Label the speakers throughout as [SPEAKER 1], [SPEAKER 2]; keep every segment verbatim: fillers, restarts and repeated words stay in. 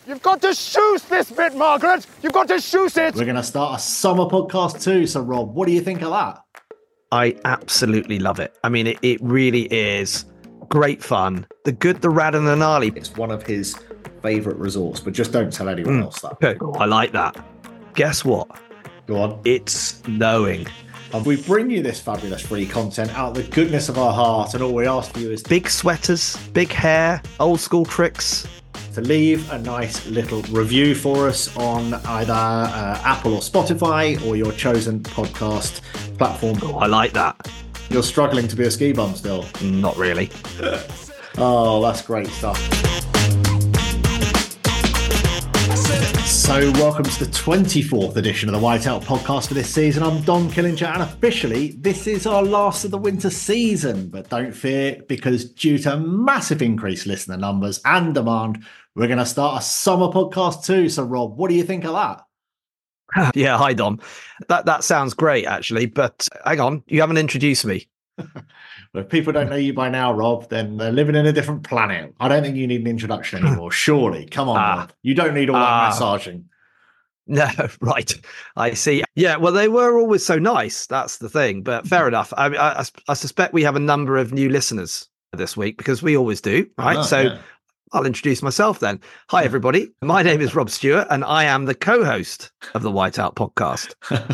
[SPEAKER 1] You've got to shoot this bit, Margaret. You've got to shoot it.
[SPEAKER 2] We're going to start a summer podcast too. So, Rob, what do you think of that?
[SPEAKER 3] I absolutely love it. I mean, it, it really is great fun. The good, the rad, and the gnarly.
[SPEAKER 2] It's one of his favourite resorts, but just don't tell anyone
[SPEAKER 3] Mm.
[SPEAKER 2] else that.
[SPEAKER 3] Okay, I like that. Guess what?
[SPEAKER 2] Go on.
[SPEAKER 3] It's snowing.
[SPEAKER 2] And we bring you this fabulous free content out of the goodness of our heart, and all we ask for you is
[SPEAKER 3] Big sweaters, big hair, old school tricks.
[SPEAKER 2] to leave a nice little review for us on either uh, Apple or Spotify or your chosen podcast platform.
[SPEAKER 3] Oh, I like that.
[SPEAKER 2] You're struggling to be a ski bum still.
[SPEAKER 3] Not really.
[SPEAKER 2] Oh, that's great stuff. So welcome to the twenty-fourth edition of the Whiteout podcast for this season. I'm Don Killinger, and officially this is our last of the winter season. But don't fear, because due to massive increased listener numbers and demand, we're going to start a summer podcast too. So Rob, what do you think of that?
[SPEAKER 3] Yeah, hi Dom. That that sounds great actually, but hang on, you haven't introduced me.
[SPEAKER 2] Well, if people don't know you by now, Rob, then they're living in a different planet. I don't think you need an introduction anymore. Surely, come on,
[SPEAKER 3] Ah.
[SPEAKER 2] Rob. You don't need all that
[SPEAKER 3] Ah.
[SPEAKER 2] massaging.
[SPEAKER 3] No, right. I see. Yeah, well, they were always so nice. That's the thing. But fair enough. I, I, I suspect we have a number of new listeners this week because we always do, right?
[SPEAKER 2] Ah,
[SPEAKER 3] so
[SPEAKER 2] yeah.
[SPEAKER 3] I'll introduce myself then. Hi, everybody. My name is Rob Stewart, and I am the co-host of the Whiteout podcast.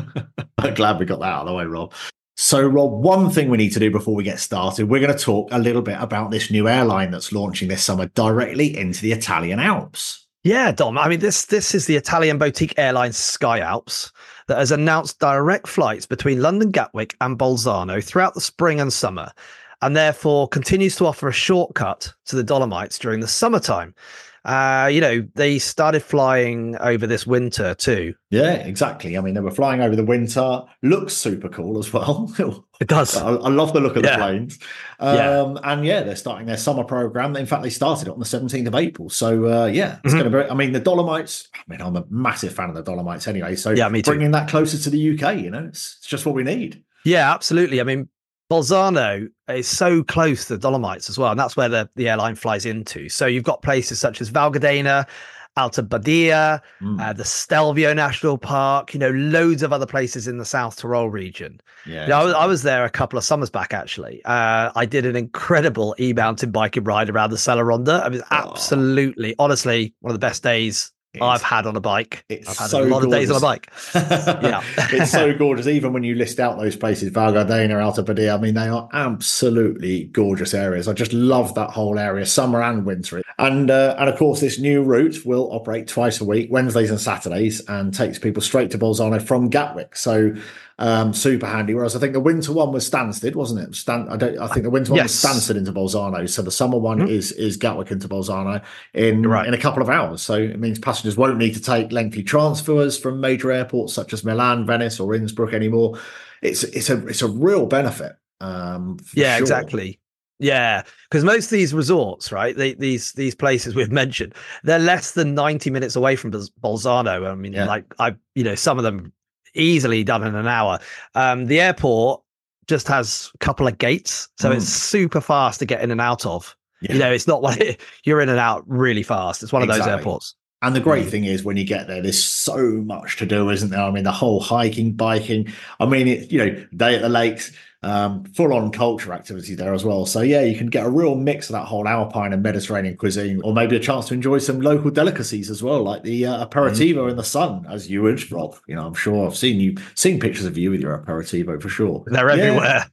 [SPEAKER 2] I'm glad we got that out of the way, Rob. So, Rob, one thing we need to do before we get started, we're going to talk a little bit about this new airline that's launching this summer directly into the Italian Alps.
[SPEAKER 3] Yeah, Dom. I mean, this this is the Italian boutique airline Sky Alps that has announced direct flights between London Gatwick and Bolzano throughout the spring and summer, and therefore continues to offer a shortcut to the Dolomites during the summertime. Uh, you know, they started flying over this winter too.
[SPEAKER 2] Yeah, exactly. I mean, they were flying over the winter. Looks super cool as well.
[SPEAKER 3] It does.
[SPEAKER 2] I, I love the look of
[SPEAKER 3] Yeah.
[SPEAKER 2] the planes. Um,
[SPEAKER 3] Yeah.
[SPEAKER 2] And yeah, they're starting their summer program. In fact, they started it on the seventeenth of April. So uh, yeah, it's
[SPEAKER 3] Mhm.
[SPEAKER 2] going to be, I mean, the Dolomites, I mean, I'm a massive fan of the Dolomites anyway. So
[SPEAKER 3] Yeah, me too.
[SPEAKER 2] bringing that closer to the U K, you know, it's, it's just what we need.
[SPEAKER 3] Yeah, absolutely. I mean, Bolzano is so close to the Dolomites as well, and that's where the, the airline flies into. So you've got places such as Val Gardena, Alta Badia,
[SPEAKER 2] Mm.
[SPEAKER 3] uh, the Stelvio National Park, you know, loads of other places in the South Tyrol region.
[SPEAKER 2] Yeah.
[SPEAKER 3] You know, I, was, I was there a couple of summers back, actually. Uh, I did an incredible e-mountain biking ride around the Sella Ronda. It was
[SPEAKER 2] Oh.
[SPEAKER 3] absolutely, honestly, one of the best days
[SPEAKER 2] It's-
[SPEAKER 3] I've had on a bike.
[SPEAKER 2] it's
[SPEAKER 3] I've had
[SPEAKER 2] so
[SPEAKER 3] a lot of days on a
[SPEAKER 2] gorgeous.
[SPEAKER 3] bike. Yeah.
[SPEAKER 2] It's so gorgeous. Even when you list out those places, Val Gardena, Alta Badia, I mean, they are absolutely gorgeous areas. I just love that whole area, summer and winter. And uh, and of course, this new route will operate twice a week, Wednesdays and Saturdays, and takes people straight to Bolzano from Gatwick. So um, super handy. Whereas I think the winter one was Stansted, wasn't it? Stan- I don't. I think the winter one
[SPEAKER 3] Yes.
[SPEAKER 2] was Stansted into Bolzano. So the summer one
[SPEAKER 3] Mhm.
[SPEAKER 2] is is Gatwick into Bolzano in
[SPEAKER 3] You're right.
[SPEAKER 2] in a couple of hours. So it means passengers won't need to take lengthy transfers from major airports such as Milan, Venice, or Innsbruck anymore. It's it's a it's a real benefit. Um, for
[SPEAKER 3] Yeah,
[SPEAKER 2] sure.
[SPEAKER 3] exactly. Yeah, because most of these resorts, right, they, these these places we've mentioned, they're less than ninety minutes away from Bol- Bolzano. I mean,
[SPEAKER 2] Yeah.
[SPEAKER 3] like I, you know, some of them easily done in an hour. Um, the airport just has a couple of gates, so
[SPEAKER 2] Mm.
[SPEAKER 3] it's super fast to get in and out of.
[SPEAKER 2] Yeah.
[SPEAKER 3] You know, it's not like you're in and out really fast. It's one of those
[SPEAKER 2] Exactly.
[SPEAKER 3] airports.
[SPEAKER 2] And the great
[SPEAKER 3] Mm.
[SPEAKER 2] thing is when you get there, there's so much to do, isn't there? I mean, the whole hiking, biking. I mean, it, you know, day at the lakes, um, full on culture activity there as well. So yeah, you can get a real mix of that whole Alpine and Mediterranean cuisine, or maybe a chance to enjoy some local delicacies as well, like the uh, aperitivo in the sun, as you would, Rob. You know, I'm sure I've seen you, seen pictures of you with your aperitivo for sure.
[SPEAKER 3] They're
[SPEAKER 2] Yeah.
[SPEAKER 3] everywhere.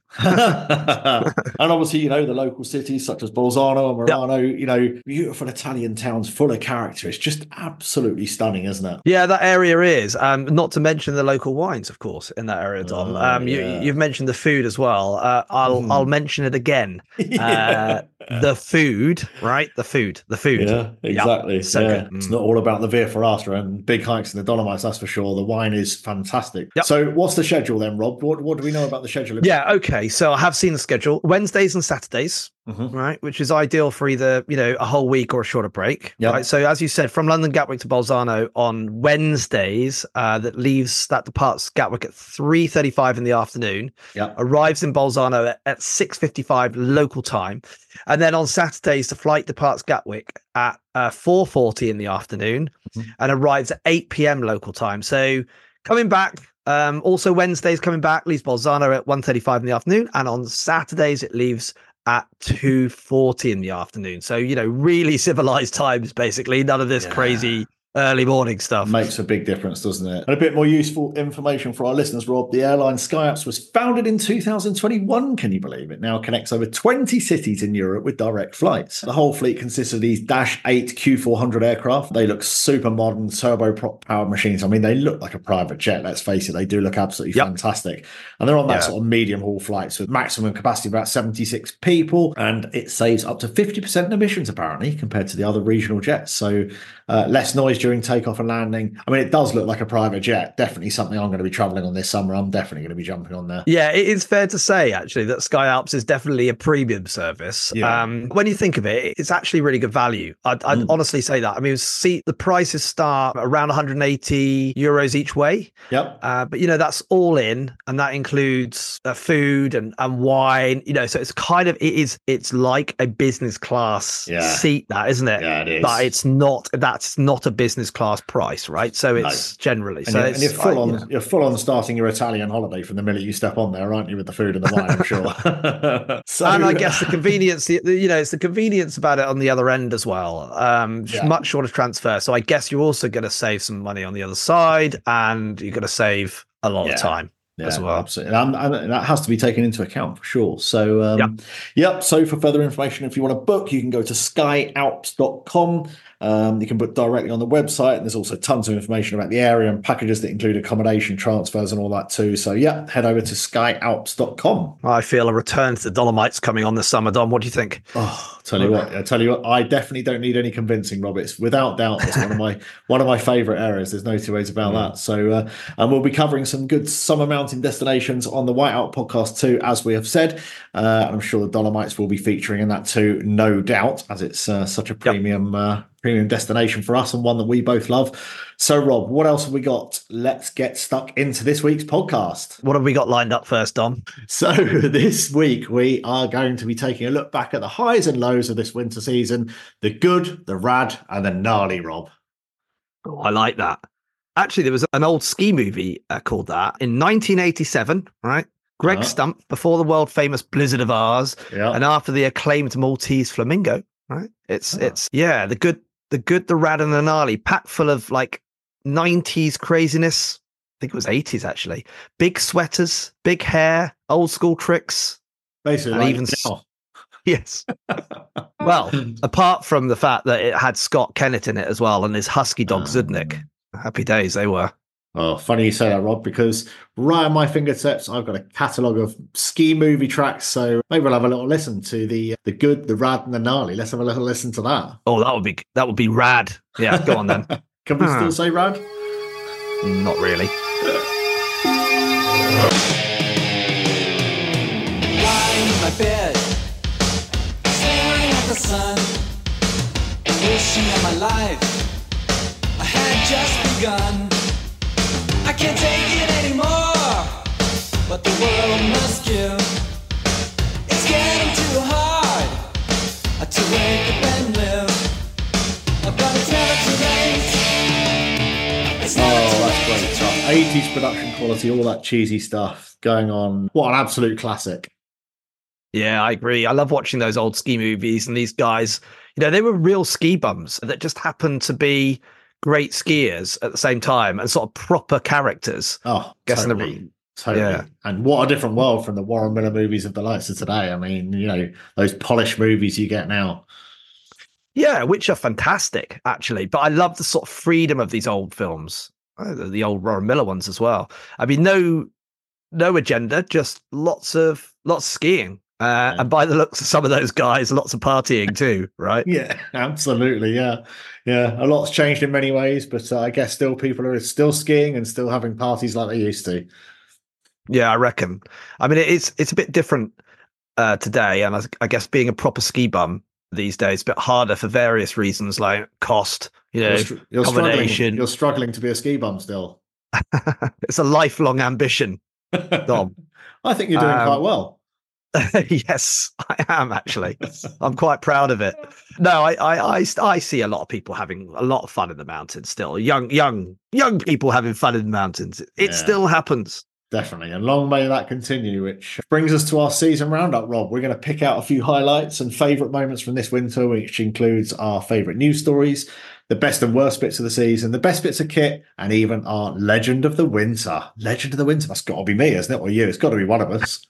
[SPEAKER 2] And obviously, you know, the local cities such as Bolzano and Murano, you know, beautiful Italian towns full of character. It's just absolutely stunning, isn't it?
[SPEAKER 3] Yeah, that area is. Um, not to mention the local wines, of course, in that area, Dom.
[SPEAKER 2] Oh,
[SPEAKER 3] um,
[SPEAKER 2] yeah.
[SPEAKER 3] you, you've mentioned the food as well. Uh, I'll
[SPEAKER 2] Mhm.
[SPEAKER 3] I'll mention it again. Uh, the food, right? The food, the food.
[SPEAKER 2] Yeah, exactly.
[SPEAKER 3] so
[SPEAKER 2] yeah.
[SPEAKER 3] good.
[SPEAKER 2] It's
[SPEAKER 3] Mm.
[SPEAKER 2] not all about the Via Ferrata and big hikes in the Dolomites, that's for sure. The wine is fantastic.
[SPEAKER 3] Yep.
[SPEAKER 2] So what's the schedule then, Rob? What, what do we know about the schedule?
[SPEAKER 3] Yeah, okay. So I have seen the schedule. Wednesdays and Saturdays,
[SPEAKER 2] Mhm.
[SPEAKER 3] right? Which is ideal for either, you know, a whole week or a shorter break.
[SPEAKER 2] Yep.
[SPEAKER 3] Right. So as you said, from London Gatwick to Bolzano on Wednesdays, uh, that leaves that departs Gatwick at three thirty-five in the afternoon,
[SPEAKER 2] Yeah.
[SPEAKER 3] arrives in Bolzano at, at six fifty-five local time. And And then on Saturdays, the flight departs Gatwick at uh, four forty in the afternoon mm-hmm. and arrives at eight p.m. local time. So coming back, um, also Wednesdays coming back, leaves Bolzano at one thirty-five in the afternoon. And on Saturdays, it leaves at two forty in the afternoon. So, you know, really civilized times, basically. None of this yeah. crazy early morning stuff.
[SPEAKER 2] Makes a big difference, doesn't it? And a bit more useful information for our listeners, Rob. The airline SkyAlps was founded in two thousand twenty-one. Can you believe it? Now connects over twenty cities in Europe with direct flights. The whole fleet consists of these Dash eight Q four hundred aircraft. They look super modern, turboprop powered machines. I mean, they look like a private jet, let's face it. They do look absolutely yep. fantastic. And they're on that yeah. sort of medium haul flights with maximum capacity of about seventy-six people. And it saves up to fifty percent in emissions, apparently, compared to the other regional jets. So uh, less noise during takeoff and landing. I mean, it does look like a private jet. Definitely something I'm going to be traveling on this summer. I'm definitely going to be jumping on there.
[SPEAKER 3] Yeah, it is fair to say, actually, that SkyAlps is definitely a premium service. Yeah. Um, when you think of it, it's actually really good value. I'd, I'd mm. honestly say that. I mean, see, the prices start around one hundred eighty euros each way.
[SPEAKER 2] Yep.
[SPEAKER 3] Uh, but, you know, that's all in, and that includes uh, food and, and wine, you know, so it's kind of, it is, it's like a business class yeah. seat, that, isn't it?
[SPEAKER 2] Yeah, it is.
[SPEAKER 3] But it's not, that's not a business class price, right? So it's no. generally
[SPEAKER 2] and
[SPEAKER 3] so
[SPEAKER 2] you're,
[SPEAKER 3] it's,
[SPEAKER 2] and you're full
[SPEAKER 3] I,
[SPEAKER 2] on
[SPEAKER 3] you know.
[SPEAKER 2] you're full on starting your Italian holiday from the minute you step on there, aren't you, with the food and the wine? I'm sure.
[SPEAKER 3] so, and I guess the convenience, the, you know, it's the convenience about it on the other end as well. Um, yeah. Much shorter transfer. So I guess you're also going to save some money on the other side, and you're going to save a lot yeah. of time.
[SPEAKER 2] Yeah,
[SPEAKER 3] as well.
[SPEAKER 2] Absolutely. And, and that has to be taken into account for sure. So, um, yep. yep. So for further information, if you want to book, you can go to sky alps dot com. Um, you can book directly on the website. And there's also tons of information about the area and packages that include accommodation, transfers, and all that too. So, yeah, head over to sky alps dot com.
[SPEAKER 3] I feel a return to the Dolomites coming on this summer, Dom. What do you think?
[SPEAKER 2] Oh, tell you what, I tell you what, I definitely don't need any convincing, Rob. It's without doubt, it's one of my one of my favourite areas. There's no two ways about mm. that. So, uh, and we'll be covering some good summer mountain destinations on the Whiteout podcast too, as we have said. Uh, I'm sure the Dolomites will be featuring in that too, no doubt, as it's uh, such a premium. Yep. Uh, Premium destination for us, and one that we both love. So, Rob, what else have we got? Let's get stuck into this week's podcast.
[SPEAKER 3] What have we got lined up first, Dom?
[SPEAKER 2] So, this week we are going to be taking a look back at the highs and lows of this winter season, the good, the rad, and the gnarly, Rob.
[SPEAKER 3] Oh, I like that. Actually, there was an old ski movie uh, called that in nineteen eighty-seven, right? Greg uh-huh. Stump, before the world famous Blizzard of Ours, yeah. and after the acclaimed Maltese Flamingo, right? It's, uh-huh. it's, yeah, the good. The good, the rad, and the gnarly, packed full of like nineties craziness. I think it was eighties actually. Big sweaters, big hair, old school tricks.
[SPEAKER 2] Basically,
[SPEAKER 3] and
[SPEAKER 2] like
[SPEAKER 3] even now. Yes. Well, apart from the fact that it had Scott Kennett in it as well, and his husky dog Zudnik. Happy days they were.
[SPEAKER 2] Oh, funny you say that, Rob, because right on my fingertips, I've got a catalogue of ski movie tracks. So maybe we'll have a little listen to the the good, the rad, and the gnarly. Let's have a little listen to that.
[SPEAKER 3] Oh, that would be that would be rad. Yeah, go on then.
[SPEAKER 2] Can we huh. still say rad?
[SPEAKER 3] Not really.
[SPEAKER 4] Lying in my bed, staring at the sun, wishing that my life I had just begun. I can't take it anymore, but the world must give. It's getting too hard to wake up and live. But it's never too late. It's never
[SPEAKER 2] oh,
[SPEAKER 4] too
[SPEAKER 2] that's
[SPEAKER 4] late.
[SPEAKER 2] great stuff. eighties production quality, all that cheesy stuff going on. What an absolute classic.
[SPEAKER 3] Yeah, I agree. I love watching those old ski movies, and these guys, you know, they were real ski bums that just happened to be great skiers at the same time and sort of proper characters.
[SPEAKER 2] Oh,
[SPEAKER 3] guessing
[SPEAKER 2] totally.
[SPEAKER 3] The,
[SPEAKER 2] totally. Yeah. And what a different world from the Warren Miller movies of the likes of today. I mean, you know, those polished movies you get now.
[SPEAKER 3] Yeah, which are fantastic, actually. But I love the sort of freedom of these old films, the old Warren Miller ones as well. I mean, no, no agenda, just lots of lots of skiing. Uh, yeah. And by the looks of some of those guys, lots of partying too, right?
[SPEAKER 2] Yeah, absolutely. Yeah. Yeah. A lot's changed in many ways, but uh, I guess still people are still skiing and still having parties like they used to.
[SPEAKER 3] Yeah, I reckon. I mean, it's it's a bit different uh, today. And I, I guess being a proper ski bum these days, a bit harder for various reasons like cost, you know,
[SPEAKER 2] you're, str- you're
[SPEAKER 3] accommodation.
[SPEAKER 2] Struggling, you're struggling to be a ski bum still.
[SPEAKER 3] It's a lifelong ambition, Dom.
[SPEAKER 2] I think you're doing
[SPEAKER 3] um,
[SPEAKER 2] quite well.
[SPEAKER 3] Yes, I am actually. I'm quite proud of it. No, I, I, I, I see a lot of people having a lot of fun in the mountains still. Young, young, young people having fun in the mountains. It
[SPEAKER 2] Yeah.
[SPEAKER 3] still happens.
[SPEAKER 2] Definitely. And long may that continue, which brings us to our season roundup, Rob. We're going to pick out a few highlights and favourite moments from this winter, which includes our favourite news stories, the best and worst bits of the season, the best bits of kit, and even our legend of the winter. Legend of the winter. That's got to be me, isn't it? Or you? It's got to be one of us.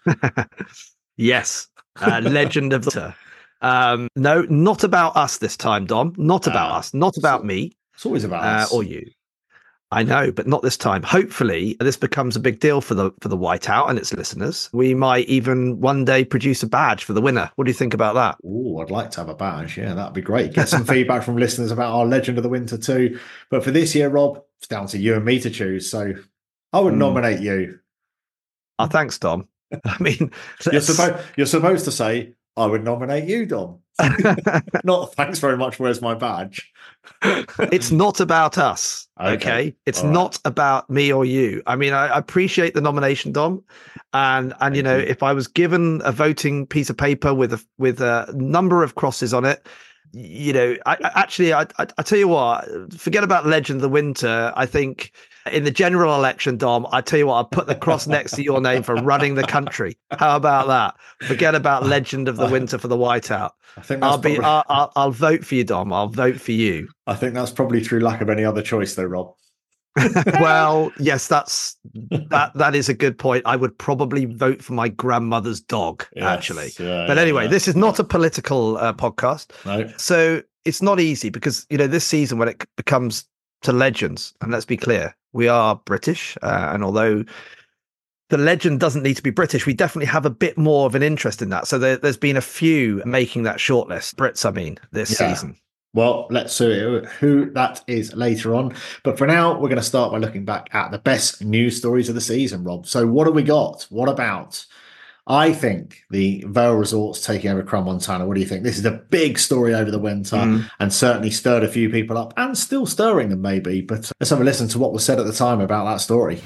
[SPEAKER 3] Yes. Uh, legend of the um No, not about us this time, Dom. Not about
[SPEAKER 2] Uh,
[SPEAKER 3] us. Not about
[SPEAKER 2] so-
[SPEAKER 3] me
[SPEAKER 2] It's always about
[SPEAKER 3] uh,
[SPEAKER 2] us.
[SPEAKER 3] or you. I know, but not this time. Hopefully, this becomes a big deal for the for the Whiteout and its listeners. We might even one day produce a badge for the winner. What do you think about that?
[SPEAKER 2] Oh, I'd like to have a badge. Yeah, that'd be great. Get some feedback from listeners about our legend of the winter too. But for this year, Rob, it's down to you and me to choose. So I would
[SPEAKER 3] Mm.
[SPEAKER 2] nominate you.
[SPEAKER 3] Oh, thanks, Dom. I mean,
[SPEAKER 2] You're
[SPEAKER 3] let's-
[SPEAKER 2] supposed you're supposed to say, I would nominate you, Dom. Not thanks very much. Where's my badge?
[SPEAKER 3] it's not about us. Okay.
[SPEAKER 2] Okay.
[SPEAKER 3] It's
[SPEAKER 2] All right.
[SPEAKER 3] not about me or you. I mean, I, I appreciate the nomination, Dom. And and you
[SPEAKER 2] Thank
[SPEAKER 3] know,
[SPEAKER 2] you.
[SPEAKER 3] if I was given a voting piece of paper with a with a number of crosses on it, you know, I, I actually I, I I tell you what, forget about Legend of the Winter. I think in the general election, Dom, I tell you what, I'll put the cross next to your name for running the country. How about that? Forget about Legend of the Winter for the Whiteout.
[SPEAKER 2] I think that's
[SPEAKER 3] I'll be
[SPEAKER 2] probably,
[SPEAKER 3] I'll, I'll I'll vote for you, Dom. I'll vote for you.
[SPEAKER 2] I think that's probably through lack of any other choice, though, Rob.
[SPEAKER 3] Well, yes, that's that that is a good point. I would probably vote for my grandmother's dog,
[SPEAKER 2] Yes,
[SPEAKER 3] actually.
[SPEAKER 2] yeah,
[SPEAKER 3] But
[SPEAKER 2] yeah,
[SPEAKER 3] anyway,
[SPEAKER 2] yeah.
[SPEAKER 3] this is not a political uh, podcast.
[SPEAKER 2] No.
[SPEAKER 3] So it's not easy because, you know, this season when it becomes to legends, and let's be clear, we are British. Uh, and although the legend doesn't need to be British, we definitely have a bit more of an interest in that. So there, there's been a few making that shortlist, Brits, I mean, this
[SPEAKER 2] Yeah.
[SPEAKER 3] season.
[SPEAKER 2] Well, let's see who that is later on. But for now, we're going to start by looking back at the best news stories of the season, Rob. So what have we got? What about? I think the Vale Resorts taking over Crans-Montana. What do you think? This is a big story over the winter
[SPEAKER 3] Mm.
[SPEAKER 2] and certainly stirred a few people up and still stirring them maybe. But let's have a listen to what was said at the time about that story.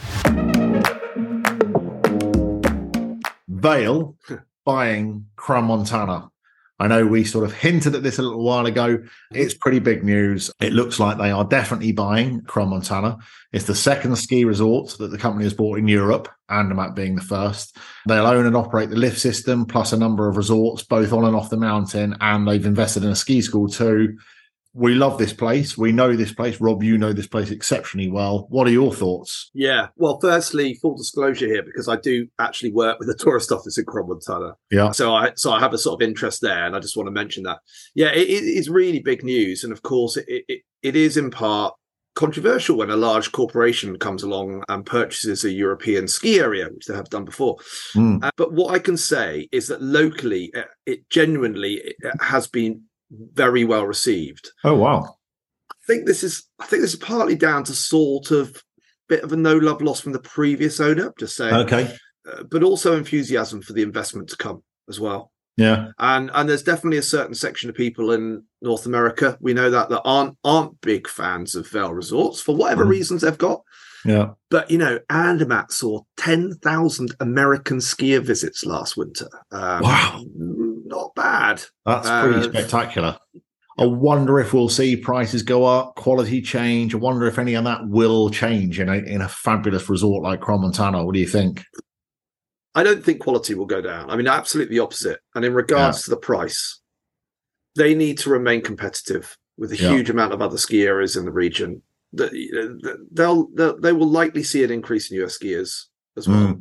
[SPEAKER 2] Vale buying Crans-Montana. I know we sort of hinted at this a little while ago. It's pretty big news. It looks like they are definitely buying Crans-Montana. It's the second ski resort that the company has bought in Europe, Andermatt being the first. They'll own and operate the lift system, plus a number of resorts, both on and off the mountain, and they've invested in a ski school too. We love this place. We know this place. Rob, you know this place exceptionally well. What are your thoughts?
[SPEAKER 5] Yeah. Well, firstly, full disclosure here, because I do actually work with the tourist office in Crans-Montana.
[SPEAKER 2] Yeah.
[SPEAKER 5] So I so I have a sort of interest there, and I just want to mention that. Yeah, it, it is really big news, and of course, it, it it is in part controversial when a large corporation comes along and purchases a European ski area, which they have done before.
[SPEAKER 2] Mm.
[SPEAKER 5] Uh, but what I can say is that locally, it, it genuinely it has been very well received.
[SPEAKER 2] Oh, wow.
[SPEAKER 5] I think this is I think this is partly down to sort of bit of a no love loss from the previous owner, just saying,
[SPEAKER 2] Okay.
[SPEAKER 5] uh, but also enthusiasm for the investment to come as well.
[SPEAKER 2] Yeah.
[SPEAKER 5] And and there's definitely a certain section of people in North America, we know that, that aren't aren't big fans of Vale Resorts for whatever
[SPEAKER 2] Mm.
[SPEAKER 5] reasons they've got.
[SPEAKER 2] Yeah.
[SPEAKER 5] But, you know, Andermatt saw ten thousand American skier visits last winter. Um,
[SPEAKER 2] Wow.
[SPEAKER 5] Not bad.
[SPEAKER 2] That's pretty
[SPEAKER 5] Uh,
[SPEAKER 2] spectacular. I wonder if we'll see prices go up, quality change. I wonder if any of that will change in a in a fabulous resort like Crans-Montana. What do you think?
[SPEAKER 5] I don't think quality will go down. I mean, absolutely the opposite. And in regards to the price, they need to remain competitive with a
[SPEAKER 2] Yeah.
[SPEAKER 5] huge amount of other ski areas in the region. The- They'll, they'll they will likely see an increase in U S skiers as well.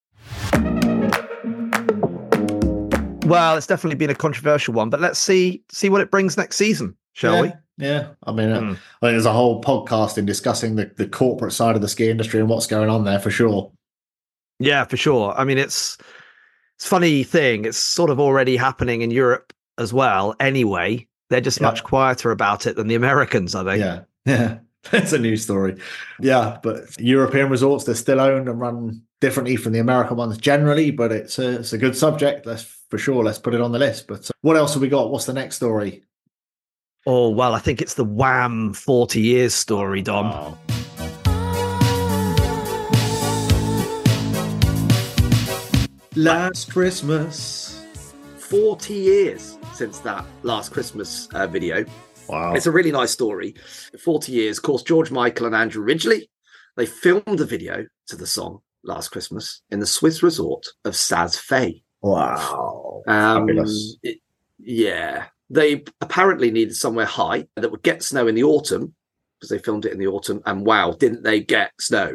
[SPEAKER 3] Well, it's definitely been a controversial one, but let's see see what it brings next season, shall
[SPEAKER 2] yeah,
[SPEAKER 3] we?
[SPEAKER 2] Yeah. I mean, uh,
[SPEAKER 3] Mm.
[SPEAKER 2] I think there's a whole podcast in discussing the, the corporate side of the ski industry and what's going on there for sure.
[SPEAKER 3] Yeah, for sure. I mean, it's it's a funny thing. It's sort of already happening in Europe as well. Anyway, they're just
[SPEAKER 2] Yeah.
[SPEAKER 3] much quieter about it than the Americans, I think.
[SPEAKER 2] Yeah. Yeah. That's a news story. Yeah. But European resorts, they're still owned and run differently from the American ones generally, but it's a, it's a good subject. Let's for sure. Let's put it on the list. But uh, what else have we got? What's the next story?
[SPEAKER 3] Oh, well, I think it's the Wham forty years story, Dom.
[SPEAKER 2] Oh. Last Christmas.
[SPEAKER 5] forty years since that Last Christmas uh, video.
[SPEAKER 2] Wow.
[SPEAKER 5] It's a really nice story. forty years. Of course, George Michael and Andrew Ridgeley, they filmed the video to the song Last Christmas in the Swiss resort of Saas-Fee.
[SPEAKER 2] Wow.
[SPEAKER 5] Um,
[SPEAKER 2] Fabulous.
[SPEAKER 5] it- yeah. They apparently needed somewhere high that would get snow in the autumn because they filmed it in the autumn. And wow, didn't they get snow?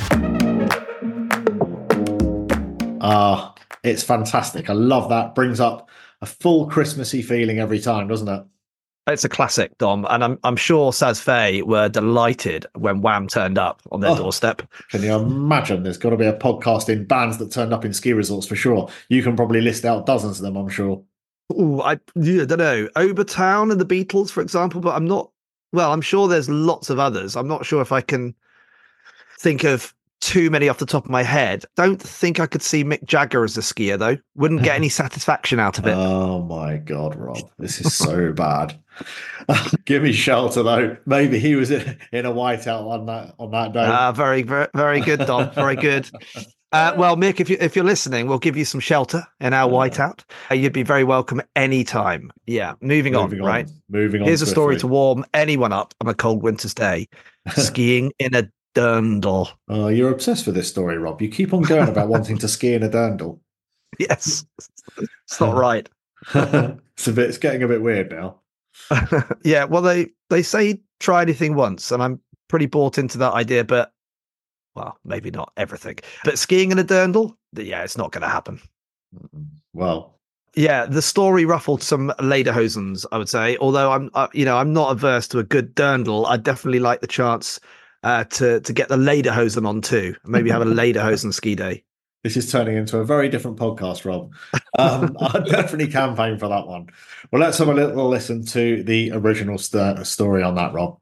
[SPEAKER 2] Ah, it's fantastic. I love that. Brings up a full Christmassy feeling every time, doesn't it?
[SPEAKER 3] It's a classic, Dom, and I'm I'm sure Saas-Fee were delighted when Wham turned up on their
[SPEAKER 2] Oh.
[SPEAKER 3] doorstep.
[SPEAKER 2] Can you imagine? There's got to be a podcast in bands that turned up in ski resorts for sure. You can probably list out dozens of them, I'm sure.
[SPEAKER 3] Ooh, I, yeah, I don't know. Obertown and the Beatles, for example, but I'm not. Well, I'm sure there's lots of others. I'm not sure if I can think of too many off the top of my head. Don't think I could see Mick Jagger as a skier, though. Wouldn't get any satisfaction out of it.
[SPEAKER 2] Oh my God, Rob. This is so bad. Give me shelter, though. Maybe he was in, in a whiteout on that on that day.
[SPEAKER 3] Ah, very, very, very good, Dom. Very good. Uh, well, Mick, if you if you're listening, we'll give you some shelter in our whiteout. Uh, you'd be very welcome anytime. Yeah. Moving,
[SPEAKER 2] Moving
[SPEAKER 3] on,
[SPEAKER 2] on,
[SPEAKER 3] right?
[SPEAKER 2] Moving on.
[SPEAKER 3] Here's a story to
[SPEAKER 2] swiftly.
[SPEAKER 3] warm anyone up on a cold winter's day. Skiing in a dirndl.
[SPEAKER 2] Oh, you're obsessed with this story, Rob. You keep on going about wanting to ski in a dirndl.
[SPEAKER 3] Yes, it's not right.
[SPEAKER 2] it's a bit. It's getting a bit weird now.
[SPEAKER 3] Yeah, well, they they say try anything once, and I'm pretty bought into that idea. But well, maybe not everything. But skiing in a dirndl, yeah, it's not going to happen.
[SPEAKER 2] Well,
[SPEAKER 3] Yeah, the story ruffled some lederhosens, I would say. Although I'm, uh, you know, I'm not averse to a good dirndl. I definitely like the chance uh, to to get the lederhosen on too. Maybe have a lederhosen ski day.
[SPEAKER 2] this is turning into a very different podcast, Rob. Um, I definitely campaign for that one. Well, let's have a little listen to the original st- story on that, Rob.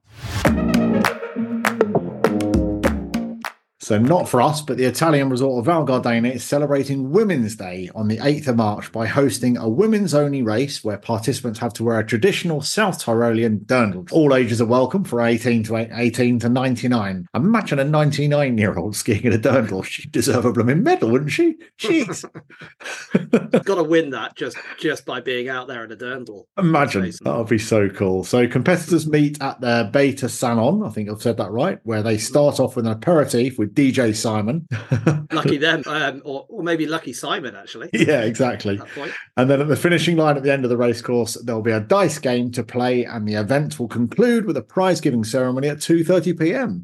[SPEAKER 2] So not for us, but the Italian resort of Val Gardena is celebrating Women's Day on the eighth of March by hosting a women's only race where participants have to wear a traditional South Tyrolean dirndl. All ages are welcome from eighteen to eighteen to ninety-nine. Imagine a ninety-nine year old skiing in a dirndl. She'd deserve a blooming medal, wouldn't she? Jeez.
[SPEAKER 5] Got to win that just just by being out there in a dirndl.
[SPEAKER 2] Imagine.
[SPEAKER 5] Amazing.
[SPEAKER 2] That would be so cool. So competitors meet at their Beta Salon, I think I've said that right, where they start off with an aperitif with D J Simon.
[SPEAKER 5] Lucky them, um, or, or maybe lucky Simon, actually.
[SPEAKER 2] Yeah, exactly.
[SPEAKER 5] At that point.
[SPEAKER 2] And then at the finishing line at the end of the race course, there'll be a dice game to play, and the event will conclude with a prize giving ceremony at two thirty p.m.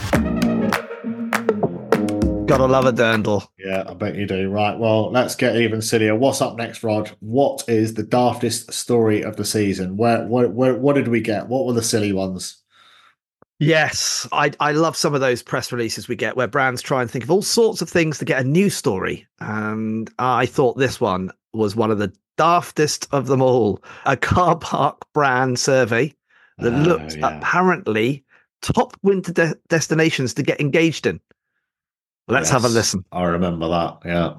[SPEAKER 3] Gotta love a dirndl.
[SPEAKER 2] Yeah, I bet you do. Right. Well, let's get even sillier. What's up next, Rod? What is the daftest story of the season? Where, where, where what did we get? What were the silly ones?
[SPEAKER 3] Yes, I I love some of those press releases we get where brands try and think of all sorts of things to get a new story. And I thought this one was one of the daftest of them all. A car park brand survey that
[SPEAKER 2] Oh,
[SPEAKER 3] looked
[SPEAKER 2] yeah.
[SPEAKER 3] apparently top winter de- destinations to get engaged in. Let's have a
[SPEAKER 2] Yes,
[SPEAKER 3] listen.
[SPEAKER 2] I remember that. Yeah.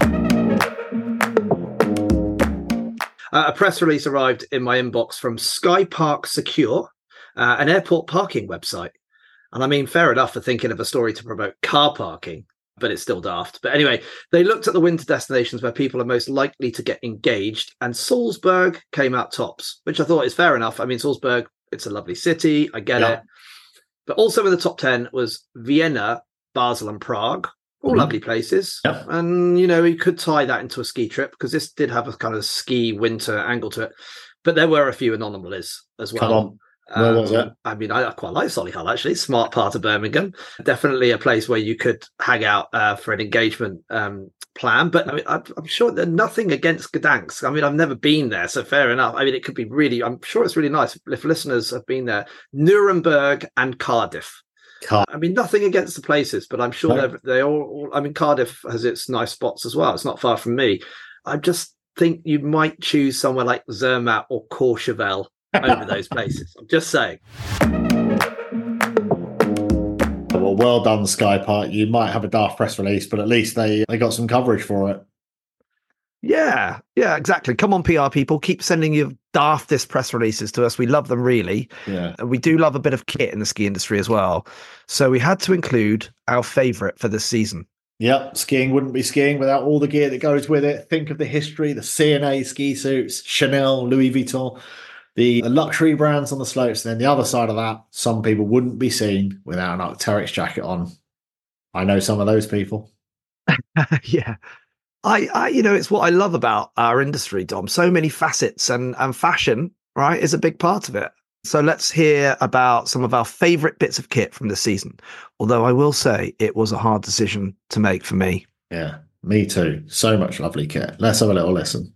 [SPEAKER 5] Uh, a press release arrived in my inbox from Sky Park Secure, uh, an airport parking website. And I mean, fair enough for thinking of a story to promote car parking, but it's still daft. But anyway, they looked at the winter destinations where people are most likely to get engaged, and Salzburg came out tops, which I thought is fair enough. I mean, Salzburg, it's a lovely city. I get
[SPEAKER 2] Yeah.
[SPEAKER 5] it. But also in the top ten was Vienna, Basel, and Prague. All
[SPEAKER 2] Mhm.
[SPEAKER 5] lovely places.
[SPEAKER 2] Yep.
[SPEAKER 5] And, you know, you could tie that into a ski trip because this did have a kind of ski winter angle to it. But there were a few anomalies as well.
[SPEAKER 2] Come on. Where was it?
[SPEAKER 5] I mean, I, I quite like Solihull, actually. Smart part of Birmingham. Definitely a place where you could hang out uh, for an engagement um, plan. But I mean, I'm, I'm sure there's nothing against Gdansk. I mean, I've never been there, so fair enough. I mean, it could be really, I'm sure it's really nice if listeners have been there. Nuremberg and Cardiff.
[SPEAKER 2] Car-
[SPEAKER 5] I mean, nothing against the places, but I'm sure
[SPEAKER 2] No.
[SPEAKER 5] they're, they all, all. I mean, Cardiff has its nice spots as well. It's not far from me. I just think you might choose somewhere like Zermatt or Courchevel over those places. I'm just saying.
[SPEAKER 2] Well, well done, Sky Park. You might have a daft press release, but at least they, they got some coverage for it.
[SPEAKER 3] Yeah, yeah, exactly. Come on, P R people, keep sending your daftest press releases to us. We love them, really.
[SPEAKER 2] Yeah.
[SPEAKER 3] And we do love a bit of kit in the ski industry as well. So we had to include our favourite for this season.
[SPEAKER 2] Yep, skiing wouldn't be skiing without all the gear that goes with it. Think of the history, the C and A ski suits, Chanel, Louis Vuitton, the luxury brands on the slopes. And then the other side of that, some people wouldn't be seen without an Arc'teryx jacket on. I know some of those people.
[SPEAKER 3] Yeah. I, I, you know, it's what I love about our industry, Dom. So many facets, and, and fashion, right, is a big part of it. So let's hear about some of our favorite bits of kit from this season. Although I will say it was a hard decision to make for me.
[SPEAKER 2] Yeah, me too. So much lovely kit. Let's have a little listen.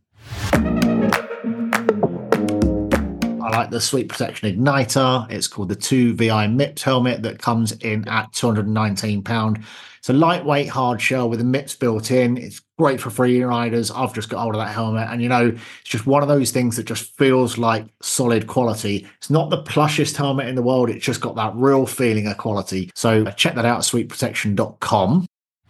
[SPEAKER 2] I like the Sweet Protection Igniter. It's called the two V I M I P S helmet that comes in at two hundred nineteen pounds. It's a lightweight hard shell with the M I P S built in. It's great for free riders. I've just got hold of that helmet. And, you know, it's just one of those things that just feels like solid quality. It's not the plushest helmet in the world. It's just got that real feeling of quality. So check that out at sweet protection dot com.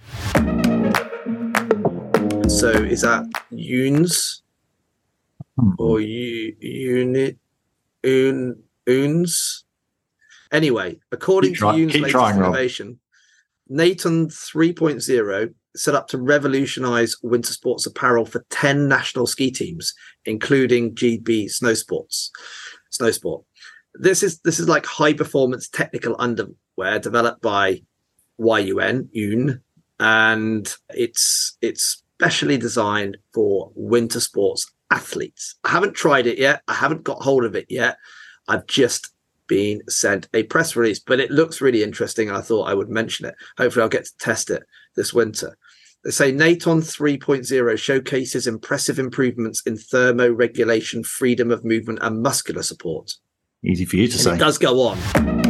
[SPEAKER 5] So is that Unes or U Unit Un Unes? Anyway, according
[SPEAKER 2] Keep try-
[SPEAKER 5] to Unes'
[SPEAKER 2] keep
[SPEAKER 5] latest
[SPEAKER 2] trying, Rob.
[SPEAKER 5] innovation, Naton three point oh set up to revolutionise winter sports apparel for ten national ski teams, including G B Snow Sports. Snow Sport. This is this is like high performance technical underwear developed by Y U N, Un, and it's it's specially designed for winter sports athletes. I haven't tried it yet. I haven't got hold of it yet. I've just been sent a press release, but it looks really interesting, and I thought I would mention it. Hopefully I'll get to test it this winter. They say Naton three point oh showcases impressive improvements in thermoregulation, freedom of movement, and muscular support.
[SPEAKER 2] Easy for you to
[SPEAKER 5] And
[SPEAKER 2] say.
[SPEAKER 5] it does go on.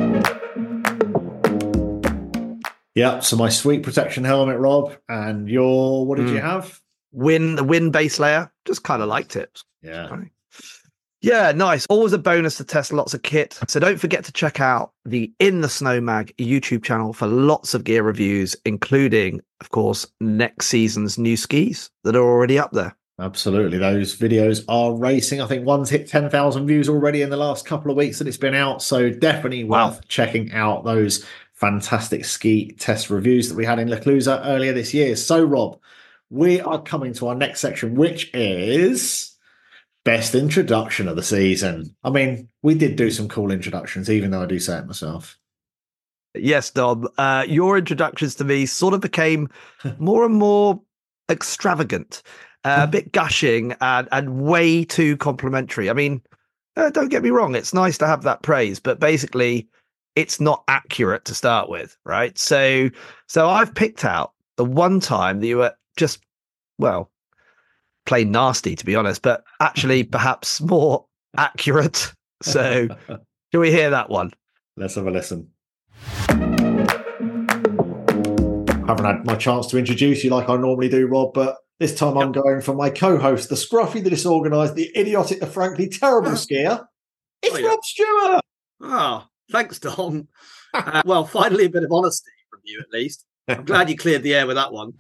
[SPEAKER 2] Yeah, so my Sweet Protection helmet, Rob, and your, what did
[SPEAKER 3] Mm.
[SPEAKER 2] you have?
[SPEAKER 3] Win the win base layer. Just kind of liked it.
[SPEAKER 2] Yeah.
[SPEAKER 3] Yeah, nice. Always a bonus to test lots of kit. So don't forget to check out the In the Snow Mag YouTube channel for lots of gear reviews, including, of course, next season's new skis that are already up there.
[SPEAKER 2] Absolutely. Those videos are racing. I think one's hit ten thousand views already in the last couple of weeks that it's been out. So definitely
[SPEAKER 3] Wow.
[SPEAKER 2] worth checking out those fantastic ski test reviews that we had in La Clusaz earlier this year. So, Rob, we are coming to our next section, which is best introduction of the season. I mean, we did do some cool introductions, even though I do say it myself.
[SPEAKER 3] Yes, Dom. Uh, your introductions to me sort of became more and more extravagant, uh, a bit gushing, and, and way too complimentary. I mean, uh, don't get me wrong, it's nice to have that praise, but basically, it's not accurate to start with, right? So, so I've picked out the one time that you were just, well, plain nasty, to be honest, but actually perhaps more accurate. So, do we hear that one?
[SPEAKER 2] Let's have a listen. Haven't had my chance to introduce you like I normally do, Rob, but this time I'm going for my co-host, the scruffy, the disorganised, the idiotic, the frankly terrible skier. It's
[SPEAKER 5] Oh, yeah.
[SPEAKER 2] Rob Stewart.
[SPEAKER 5] Oh, thanks, Dom. Uh, well, finally a bit of honesty from you, at least. I'm glad you cleared the air with that one.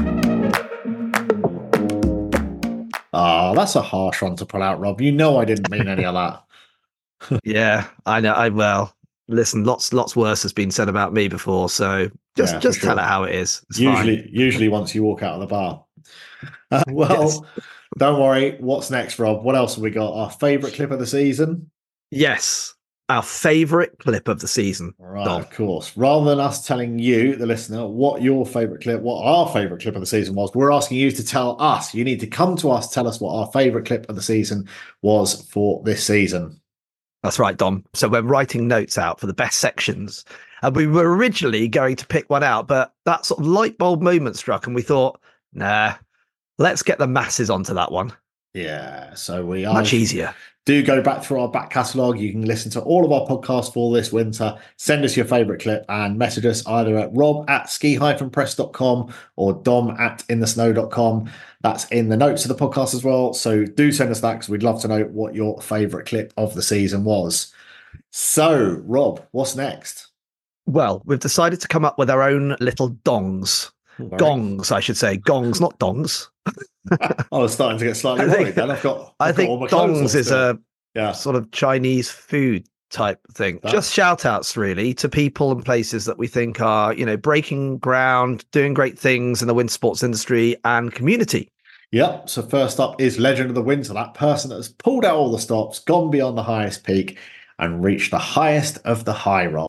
[SPEAKER 2] Ah, that's a harsh one to pull out, Rob. You know I didn't mean any of that.
[SPEAKER 3] Yeah, I know. I well, listen, lots, lots worse has been said about me before. So just,
[SPEAKER 2] Yeah, for
[SPEAKER 3] just tell
[SPEAKER 2] sure.
[SPEAKER 3] it how it is. It's
[SPEAKER 2] Usually,
[SPEAKER 3] fine.
[SPEAKER 2] usually once you walk out of the bar. Uh, well,
[SPEAKER 3] Yes.
[SPEAKER 2] don't worry. What's next, Rob? What else have we got? Our favourite clip of the season?
[SPEAKER 3] Yes, our favourite clip of the season.
[SPEAKER 2] Right,
[SPEAKER 3] Dom.
[SPEAKER 2] of course. Rather than us telling you, the listener, what your favourite clip, what our favourite clip of the season was, we're asking you to tell us. You need to come to us, tell us what our favourite clip of the season was for this season.
[SPEAKER 3] That's right, Dom. So we're writing notes out for the best sections. And we were originally going to pick one out, but that sort of light bulb moment struck and we thought, nah, let's get the masses onto that one.
[SPEAKER 2] Yeah, so we are.
[SPEAKER 3] Much easier.
[SPEAKER 2] Do go back through our back catalogue. You can listen to all of our podcasts for this winter. Send us your favourite clip and message us either at rob at ski press dot com or dom at in the snow dot com. That's in the notes of the podcast as well. So do send us that because we'd love to know what your favourite clip of the season was. So, Rob, what's next?
[SPEAKER 3] Well, we've decided to come up with our own little dongs.
[SPEAKER 2] Very-
[SPEAKER 3] Gongs, I should say. Gongs, not dongs.
[SPEAKER 2] I was starting to get slightly
[SPEAKER 3] I
[SPEAKER 2] worried
[SPEAKER 3] think-
[SPEAKER 2] then. I've got,
[SPEAKER 3] I
[SPEAKER 2] I've got all
[SPEAKER 3] think
[SPEAKER 2] my clothes on
[SPEAKER 3] dongs is
[SPEAKER 2] still.
[SPEAKER 3] a
[SPEAKER 2] Yeah.
[SPEAKER 3] sort of Chinese food type thing.
[SPEAKER 2] That-
[SPEAKER 3] Just shout outs really to people and places that we think are, you know, breaking ground, doing great things in the winter sports industry and community.
[SPEAKER 2] Yep. So first up is Legend of the Winter, that person that has pulled out all the stops, gone beyond the highest peak, and reached the highest of the high roll.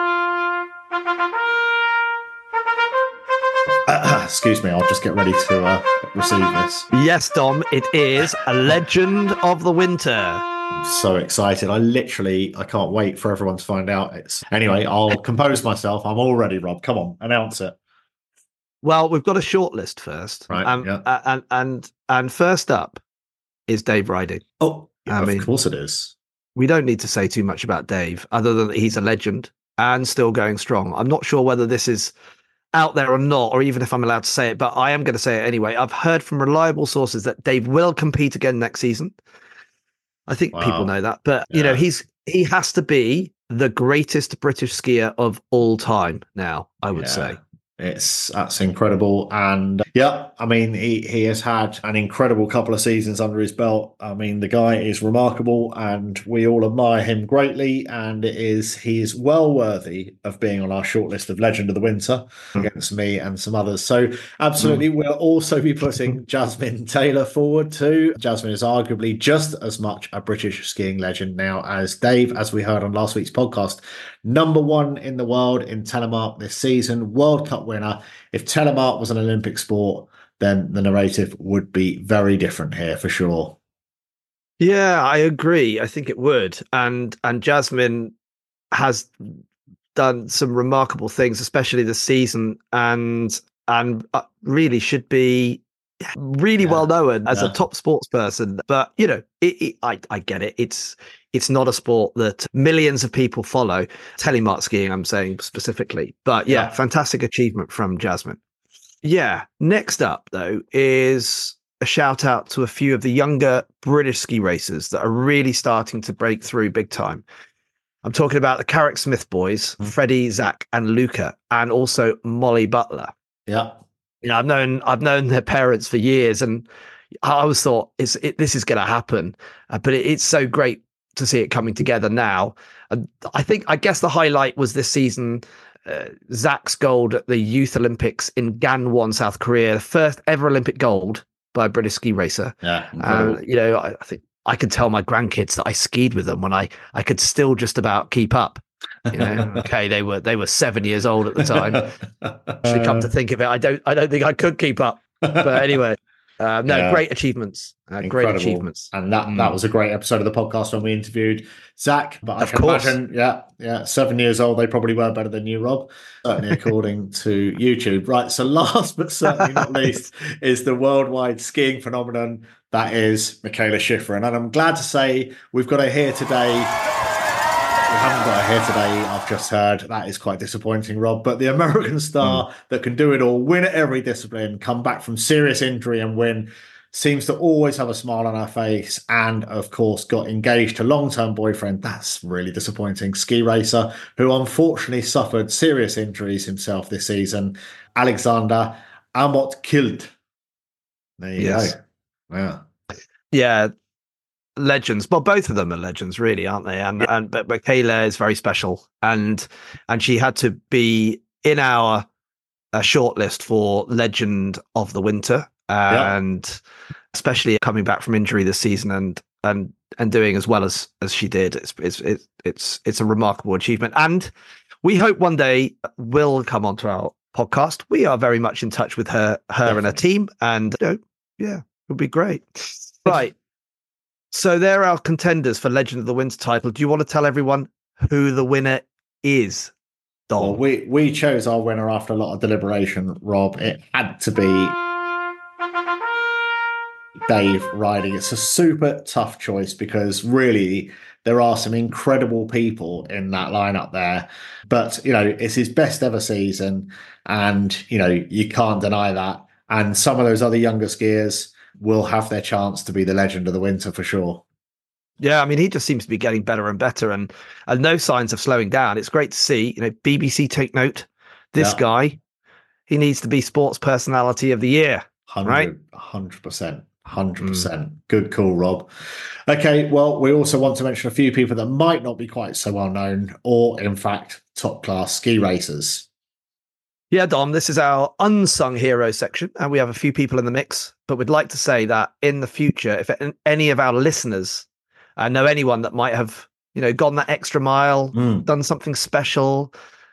[SPEAKER 2] Uh, excuse me, I'll just get ready to uh, receive this.
[SPEAKER 3] Yes, Dom, it is a Legend of the Winter.
[SPEAKER 2] I'm so excited. I literally, I can't wait for everyone to find out. It's Anyway, I'll compose myself. I'm all ready, Rob. Come on, announce it.
[SPEAKER 3] Well, we've got a short list first.
[SPEAKER 2] Right,
[SPEAKER 3] Um,
[SPEAKER 2] yeah.
[SPEAKER 3] uh, and, and, and first up is Dave Riding.
[SPEAKER 2] Oh,
[SPEAKER 3] I
[SPEAKER 2] of
[SPEAKER 3] mean-
[SPEAKER 2] course it is.
[SPEAKER 3] We don't need to say too much about Dave, other than that he's a legend and still going strong. I'm not sure whether this is out there or not, or even if I'm allowed to say it, but I am going to say it anyway. I've heard from reliable sources that Dave will compete again next season. I think
[SPEAKER 2] Wow.
[SPEAKER 3] people know that, but you know,
[SPEAKER 2] Yeah.
[SPEAKER 3] he's he has to be the greatest British skier of all time now, I would
[SPEAKER 2] Yeah.
[SPEAKER 3] say.
[SPEAKER 2] It's that's incredible, and yeah, I mean he he has had an incredible couple of seasons under his belt. I mean the guy is remarkable, and we all admire him greatly. And it is he is well worthy of being on our shortlist of Legend of the Winter
[SPEAKER 3] Mm.
[SPEAKER 2] against me and some others. So absolutely, we'll also be putting Jasmine Taylor forward too. Jasmine is arguably just as much a British skiing legend now as Dave, as we heard on last week's podcast. Number one in the world in telemark this season, World Cup winner. If telemark was an Olympic sport, then the narrative would be very different here for sure.
[SPEAKER 3] Yeah, I agree. I think it would. And and Jasmine has done some remarkable things, especially this season, and and uh, really should be really
[SPEAKER 2] Yeah.
[SPEAKER 3] well known as
[SPEAKER 2] Yeah.
[SPEAKER 3] a top sports person. But you know, it, it, I I get it. It's it's not a sport that millions of people follow. Telemark skiing, I'm saying specifically. But yeah,
[SPEAKER 2] Yeah.
[SPEAKER 3] fantastic achievement from Jasmine. Yeah. Next up, though, is a shout out to a few of the younger British ski racers that are really starting to break through big time. I'm talking about the Carrick Smith boys,
[SPEAKER 2] Mm.
[SPEAKER 3] Freddie, Zach, and Luca, and also Molly Butler.
[SPEAKER 2] Yeah.
[SPEAKER 3] You know, I've known I've known their parents for years, and I always thought it's it, this is going to happen. Uh, but it, it's so great to see it coming together now. And I think I guess the highlight was this season. Uh, Zach's gold at the Youth Olympics in Gangwon, South Korea, the first ever Olympic gold by a British ski racer.
[SPEAKER 2] Yeah.
[SPEAKER 3] And, you know, I, I think I could tell my grandkids that I skied with them when I, I could still just about keep up. You know, okay, they were they were seven years old at the time. Actually, come to think of it, I don't I don't think I could keep up. But anyway, uh, no,
[SPEAKER 2] Yeah.
[SPEAKER 3] great achievements, uh, great
[SPEAKER 2] Incredible.
[SPEAKER 3] achievements.
[SPEAKER 2] And that
[SPEAKER 3] Mm.
[SPEAKER 2] that was a great episode of the podcast when we interviewed Zach. But I
[SPEAKER 3] Of
[SPEAKER 2] can
[SPEAKER 3] course.
[SPEAKER 2] imagine, yeah, yeah, seven years old, they probably were better than you, Rob. Certainly according to YouTube. Right. So last but certainly not least is the worldwide skiing phenomenon that is Michaela Schifrin. And I'm glad to say we've got her here today. We haven't got her here today, I've just heard. That is quite disappointing, Rob. But the American star that can do it all, win at every discipline, come back from serious injury and win, seems to always have a smile on her face, and of course got engaged to long-term boyfriend. That's really disappointing. Ski racer who unfortunately suffered serious injuries himself this season, Alexander Amott Kilt. There you
[SPEAKER 3] Yes.
[SPEAKER 2] go. Yeah.
[SPEAKER 3] Yeah, legends. Well, both of them are legends, really, aren't they? And and but Michaela is very special, and and she had to be in our uh, shortlist for Legend of the Winter, and especially coming back from injury this season and and and doing as well as as she did. It's it's it's it's, it's a remarkable achievement, and we hope one day will come onto our podcast. We are very much in touch with her, her and her team, and you know, yeah, it would be great. Right. So there are contenders for Legend of the Winter title. Do you want to tell everyone who the winner is, Dom?
[SPEAKER 2] Well, we, we chose our winner after a lot of deliberation, Rob. It had to be Dave Riding. It's a super tough choice because really there are some incredible people in that lineup there. But, you know, it's his best ever season and, you know, you can't deny that. And some of those other younger skiers will have their chance to be the Legend of the Winter for sure.
[SPEAKER 3] Yeah, I mean, he just seems to be getting better and better, and and no signs of slowing down. It's great to see. You know, B B C take note. This
[SPEAKER 2] Yeah.
[SPEAKER 3] guy, he needs to be Sports Personality of the Year. Right.
[SPEAKER 2] one hundred percent. one hundred percent. Mm. Good call, Rob. Okay, well, we also want to mention a few people that might not be quite so well known or, in fact, top-class ski racers.
[SPEAKER 3] Yeah, Dom, this is our unsung hero section, and we have a few people in the mix, but we'd like to say that in the future, if any of our listeners uh, know anyone that might have, you know, gone that extra mile, mm. done something special,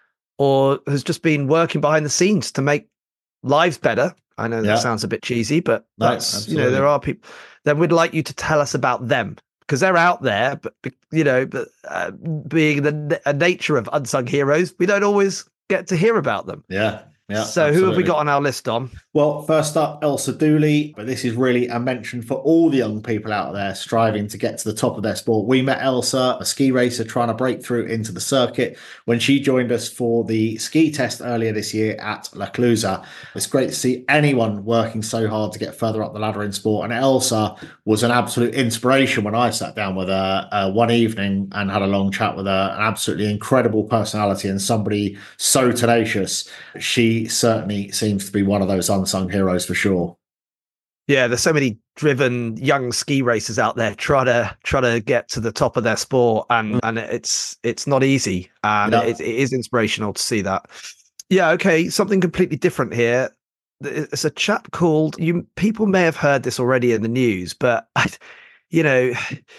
[SPEAKER 3] or has just been working behind the scenes to make lives better. I know that yeah. sounds a bit cheesy, but
[SPEAKER 2] no,
[SPEAKER 3] that's,
[SPEAKER 2] absolutely.
[SPEAKER 3] you know, there are people. Then we'd like you to tell us about them, because they're out there, but, you know, but uh, being the uh, nature of unsung heroes, we don't always get to hear about them.
[SPEAKER 2] Yeah. Yeah,
[SPEAKER 3] so absolutely. Who have we got on our list, Dom?
[SPEAKER 2] Well, first up, Elsa Dooley, but this is really a mention for all the young people out there striving to get to the top of their sport. We met Elsa, a ski racer trying to break through into the circuit, when she joined us for the ski test earlier this year at La Clusaz. It's great to see anyone working so hard to get further up the ladder in sport, and Elsa was an absolute inspiration when I sat down with her uh, one evening and had a long chat with her. An absolutely incredible personality and somebody so tenacious. She certainly seems to be one of those unsung heroes for sure.
[SPEAKER 3] Yeah, there's so many driven young ski racers out there try to try to get to the top of their sport, and mm. and it's it's not easy, and yeah. it, it is inspirational to see that. Yeah, okay, something completely different here. It's a chap called, you people may have heard this already in the news, but you know,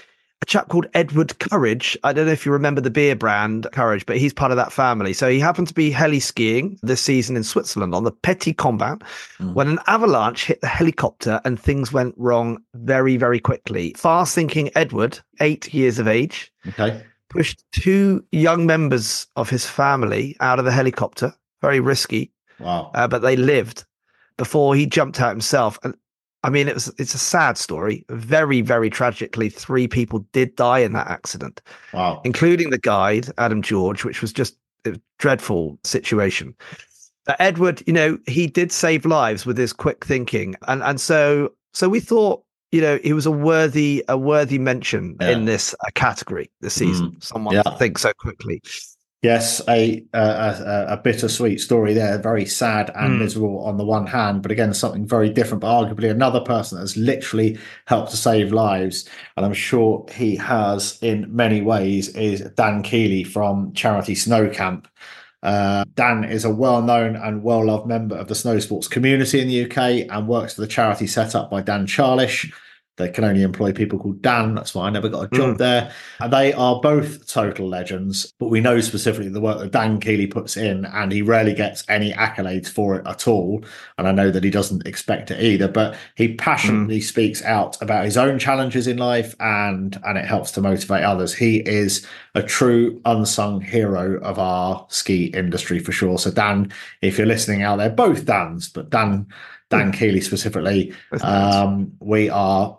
[SPEAKER 3] a chap called Edward Courage. I don't know if you remember the beer brand Courage, but he's part of that family. So he happened to be heli skiing this season in Switzerland on the Petit Combat mm. when an avalanche hit the helicopter and things went wrong very, very quickly. Fast-thinking Edward, eight years of age,
[SPEAKER 2] okay,
[SPEAKER 3] pushed two young members of his family out of the helicopter. Very risky.
[SPEAKER 2] Wow.
[SPEAKER 3] Uh, but they lived before he jumped out himself. And I mean, it was, it's a sad story. Very, very tragically, three people did die in that accident.
[SPEAKER 2] Wow.
[SPEAKER 3] Including the guide, Adam George, which was just a dreadful situation. But Edward, you know, he did save lives with his quick thinking. And and so so we thought, you know, he was a worthy, a worthy mention yeah. in this uh, category this season. Mm. Someone yeah. to think so quickly.
[SPEAKER 2] Yes, a, a a bittersweet story there, very sad and mm. miserable on the one hand, but again, something very different, but arguably another person that has literally helped to save lives, and I'm sure he has in many ways, is Dan Keeley from Charity Snow Camp. Uh, Dan is a well-known and well-loved member of the snow sports community in the U K and works for the charity set up by Dan Charlish. They can only employ people called Dan. That's why I never got a job mm. there. And they are both total legends. But we know specifically the work that Dan Keeley puts in, and he rarely gets any accolades for it at all. And I know that he doesn't expect it either. But he passionately mm. speaks out about his own challenges in life, and, and it helps to motivate others. He is a true unsung hero of our ski industry for sure. So Dan, if you're listening out there, both Dans, but Dan, Dan mm. Keeley specifically, um, we are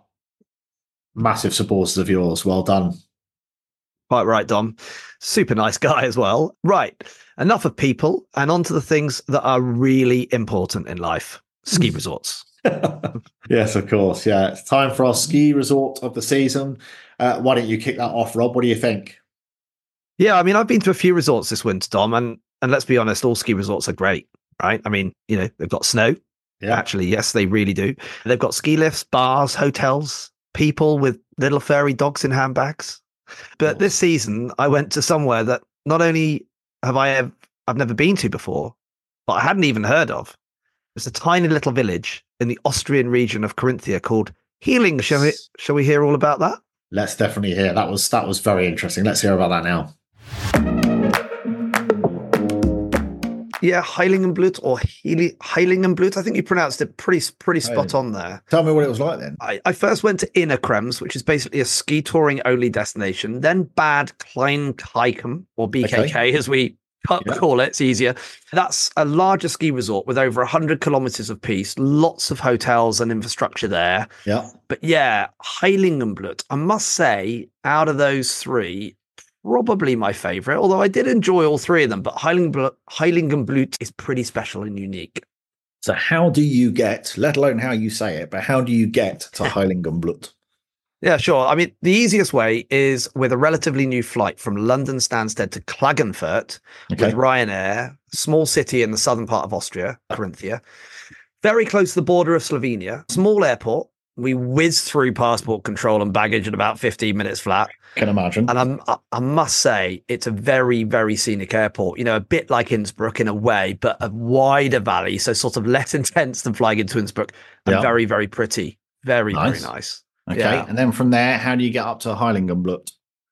[SPEAKER 2] massive supporters of yours. Well done.
[SPEAKER 3] Quite right, Dom. Super nice guy as well. Right. Enough of people and on to the things that are really important in life. Ski resorts.
[SPEAKER 2] Yes, of course. Yeah. It's time for our ski resort of the season. Uh, why don't you kick that off, Rob? What do you think?
[SPEAKER 3] Yeah, I mean, I've been to a few resorts this winter, Dom, and, and let's be honest, all ski resorts are great, right? I mean, you know, they've got snow. Yeah. Actually, yes, they really do. They've got ski lifts, bars, hotels, people with little furry dogs in handbags. But this season, I went to somewhere that not only have I ever, I've never been to before, but I hadn't even heard of. It's a tiny little village in the Austrian region of Carinthia called Healing. Shall we, shall we hear all about that?
[SPEAKER 2] Let's definitely hear. That was that was very interesting. Let's hear about that now.
[SPEAKER 3] Yeah, Heiligenblut or Heili- Heiligenblut. I think you pronounced it pretty pretty spot on there.
[SPEAKER 2] Tell me what it was like then.
[SPEAKER 3] I, I first went to Inner Krems, which is basically a ski touring only destination. Then Bad Kleinkeikum, or B K K okay. as we yeah. call it. It's easier. That's a larger ski resort with over one hundred kilometers of piece, lots of hotels and infrastructure there.
[SPEAKER 2] Yeah.
[SPEAKER 3] But yeah, Heiligenblut, I must say, out of those three, probably my favorite, although I did enjoy all three of them, but Heiligenblut, Heiligenblut is pretty special and unique.
[SPEAKER 2] So how do you get, let alone how you say it, but how do you get to Heiligenblut?
[SPEAKER 3] Yeah, sure. I mean, the easiest way is with a relatively new flight from London Stansted to Klagenfurt okay. with Ryanair, small city in the southern part of Austria, Carinthia, very close to the border of Slovenia, small airport, We whizzed through passport control and baggage in about fifteen minutes flat.
[SPEAKER 2] Can imagine.
[SPEAKER 3] And I'm, I, I must say, it's a very, very scenic airport. You know, a bit like Innsbruck in a way, but a wider valley, so sort of less intense than flying into Innsbruck, and
[SPEAKER 2] Yeah.
[SPEAKER 3] very, very pretty. Very,
[SPEAKER 2] Nice.
[SPEAKER 3] very nice.
[SPEAKER 2] Okay.
[SPEAKER 3] Yeah.
[SPEAKER 2] And then from there, how do you get up to Heiligenblut?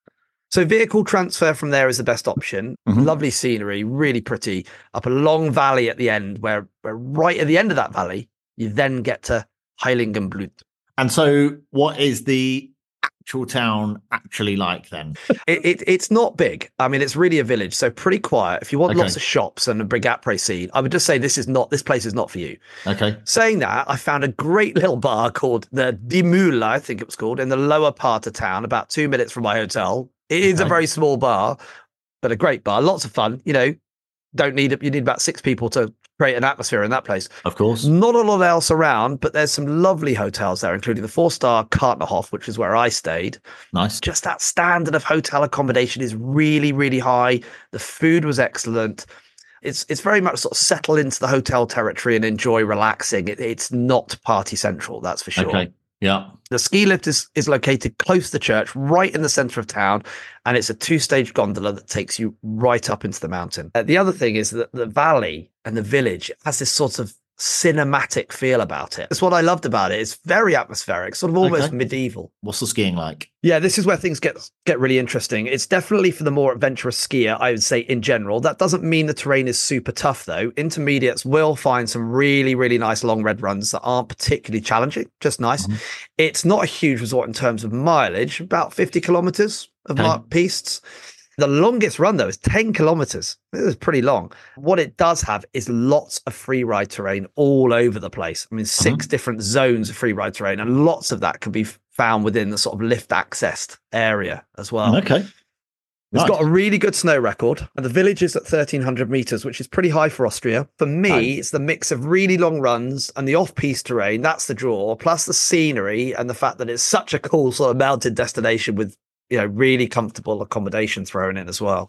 [SPEAKER 3] So vehicle transfer from there is the best option.
[SPEAKER 2] Mhm.
[SPEAKER 3] Lovely scenery, really pretty. Up a long valley at the end, where, where right at the end of that valley, you then get to Heiligenblut.
[SPEAKER 2] And so, what is the actual town actually like then?
[SPEAKER 3] It, it it's not big. I mean, it's really a village, so pretty quiet. If you want
[SPEAKER 2] Okay.
[SPEAKER 3] lots of shops and a Brigapre scene, I would just say this is not this place is not for you.
[SPEAKER 2] Okay.
[SPEAKER 3] Saying that, I found a great little bar called the Die Mühle, I think it was called, in the lower part of town, about two minutes from my hotel. It is a
[SPEAKER 2] Okay.
[SPEAKER 3] very small bar, but a great bar. Lots of fun. You know, don't need it. You need about six people to create an atmosphere in that place.
[SPEAKER 2] Of course.
[SPEAKER 3] Not a lot else around, but there's some lovely hotels there, including the four-star Kartnerhof, which is where I stayed.
[SPEAKER 2] Nice.
[SPEAKER 3] Just that standard of hotel accommodation is really, really high. The food was excellent. It's it's very much sort of settle into the hotel territory and enjoy relaxing. It, it's not party central, that's for sure.
[SPEAKER 2] Okay. Yeah.
[SPEAKER 3] The ski lift is, is located close to the church, right in the center of town, and it's a two-stage gondola that takes you right up into the mountain. Uh, the other thing is that the valley and the village has this sort of cinematic feel about it. That's what I loved about it. It's very atmospheric, sort of almost
[SPEAKER 2] Okay.
[SPEAKER 3] medieval.
[SPEAKER 2] What's the skiing like?
[SPEAKER 3] Yeah, this is where things get get really interesting. It's definitely for the more adventurous skier, I would say, in general. That doesn't mean the terrain is super tough, though. Intermediates will find some really, really nice long red runs that aren't particularly challenging, just nice.
[SPEAKER 2] Mhm.
[SPEAKER 3] It's not a huge resort in terms of mileage, about fifty kilometers of
[SPEAKER 2] Okay.
[SPEAKER 3] marked pistes. The longest run, though, is ten kilometers. This is pretty long. What it does have is lots of free ride terrain all over the place. I mean, six different zones of free ride terrain, and lots of that can be found within the sort of lift accessed area as well.
[SPEAKER 2] Okay.
[SPEAKER 3] It's
[SPEAKER 2] Nice.
[SPEAKER 3] got a really good snow record, and the village is at thirteen hundred meters, which is pretty high for Austria. For me,
[SPEAKER 2] Nice.
[SPEAKER 3] it's the mix of really long runs and the off-piste terrain. That's the draw, plus the scenery and the fact that it's such a cool sort of mountain destination with, you know, really comfortable accommodation thrown in as well.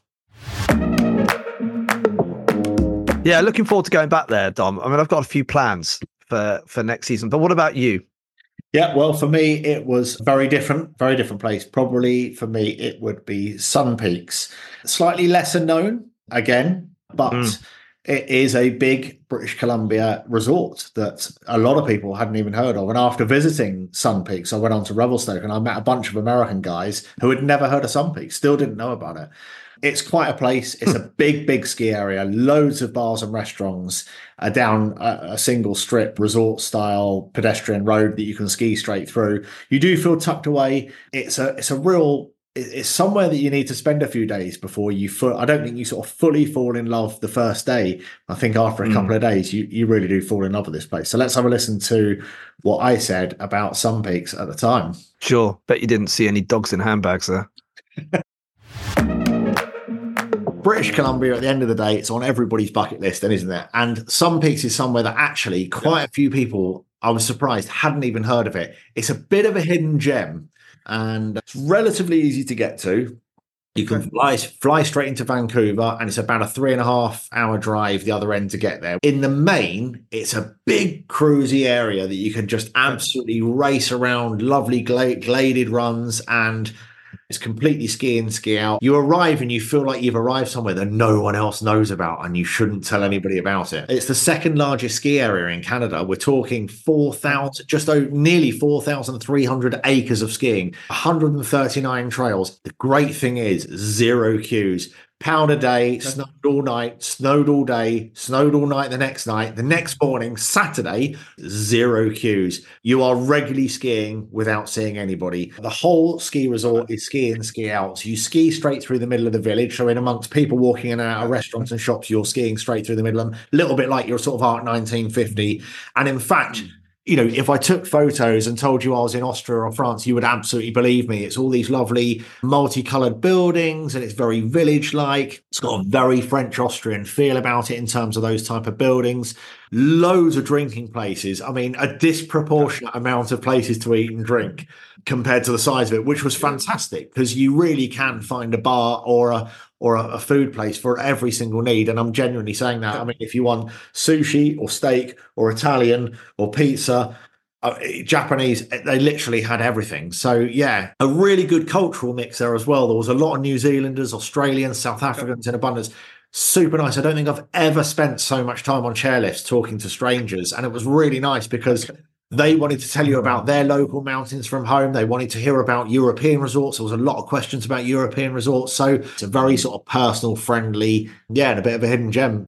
[SPEAKER 3] Yeah, looking forward to going back there, Dom. I mean, I've got a few plans for for next season, but what about you?
[SPEAKER 2] Yeah, well, for me, it was very different, very different place. Probably for me, it would be Sun Peaks. Slightly lesser known, again, but
[SPEAKER 3] Mm.
[SPEAKER 2] it is a big British Columbia resort that a lot of people hadn't even heard of. And after visiting Sun Peaks, I went on to Revelstoke and I met a bunch of American guys who had never heard of Sun Peaks, still didn't know about it. It's quite a place. It's a big, big ski area, loads of bars and restaurants uh, down a, a single strip resort style pedestrian road that you can ski straight through. You do feel tucked away. It's a it's a real it- it's somewhere that you need to spend a few days before you fu- I don't think you sort of fully fall in love the first day. I think after a
[SPEAKER 3] Mm.
[SPEAKER 2] couple of days you you really do fall in love with this place. So let's have a listen to what I said about Sun Peaks at the time.
[SPEAKER 3] Sure. Bet you didn't see any dogs in handbags there.
[SPEAKER 2] British Columbia, at the end of the day, it's on everybody's bucket list, then, isn't it? And Sun Peaks is somewhere that actually quite a few people, I was surprised, hadn't even heard of it. It's a bit of a hidden gem and it's relatively easy to get to. You can fly, fly straight into Vancouver, and it's about a three and a half hour drive the other end to get there. In the main, it's a big cruisy area that you can just absolutely race around, lovely gla- gladed runs, and it's completely ski in, ski out. You arrive and you feel like you've arrived somewhere that no one else knows about and you shouldn't tell anybody about it. It's the second largest ski area in Canada. We're talking four thousand, just over, nearly four thousand three hundred acres of skiing, one hundred thirty-nine trails. The great thing is zero queues. Pound a day, snowed all night, snowed all day, snowed all night the next night. The next morning, Saturday, zero queues. You are regularly skiing without seeing anybody. The whole ski resort is ski in, ski out. So you ski straight through the middle of the village. So in amongst people walking in and out of restaurants and shops, you're skiing straight through the middle of them. A little bit like your sort of Art nineteen fifty. And in fact, you know, if I took photos and told you I was in Austria or France, you would absolutely believe me. It's all these lovely multicolored buildings and it's very village-like. It's got a very French Austrian feel about it in terms of those type of buildings. Loads of drinking places. I mean, a disproportionate amount of places to eat and drink compared to the size of it, which was fantastic because you really can find a bar or a or a, a food place for every single need. And I'm genuinely saying that. I mean, if you want sushi or steak or Italian or pizza, uh, Japanese, they literally had everything. So yeah, a really good cultural mix there as well. There was a lot of New Zealanders, Australians, South Africans in abundance. Super nice. I don't think I've ever spent so much time on chairlifts talking to strangers. And it was really nice because they wanted to tell you about their local mountains from home. They wanted to hear about European resorts. There was a lot of questions about European resorts. So it's a very sort of personal, friendly, yeah, and a bit of a hidden gem.